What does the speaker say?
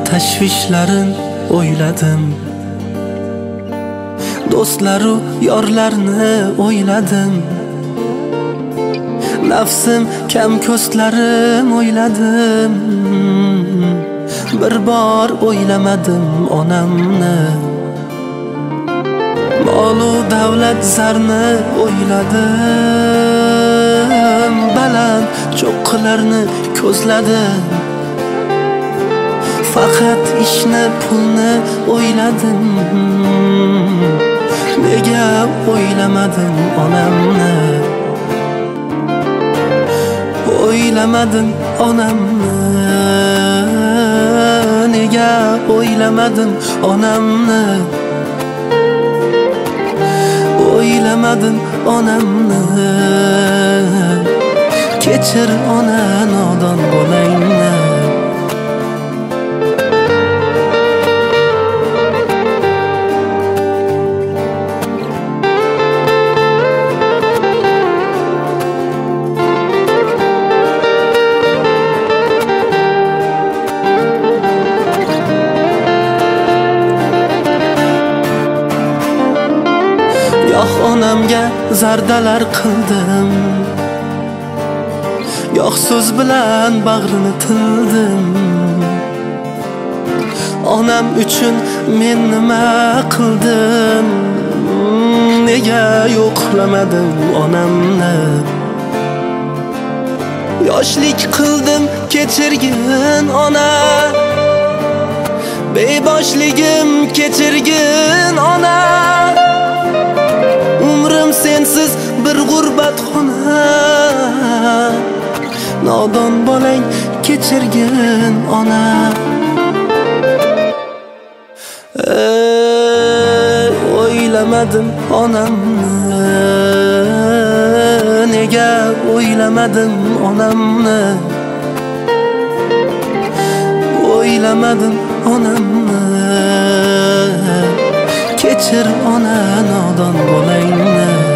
tashvishlarin o'yladim, do'stlaru yorlarni o'yladim, nafsim kam ko'stlarim o'yladim. Bir bor o'ylamadim onamni, molu davlat zarni o'yladim, baland cho'qqilarni ko'zladim. Faqat ishni pulni o'yladim, nega o'ylamadim onamni? O'ylamadim onamni, nega o'ylamadim onamni? O'ylamadim onamni, kechir ona nodon bolangni. Yo'q onamga zardalar qildim, yo'q so'z bilan bag'rini tildim. Onam uchun men nima qildim? Nega yo'qlamadim onamni? Yoshlik qildim kechirgin ona, beboshligim kechirgin ona. Umrim sensiz bir g'urbatxona, nodon bolang kechirgin ona. O'ylamadim onamni, nega o'ylamadim onamni? O'ylamadim onamni, kechir ona nodon bolangni.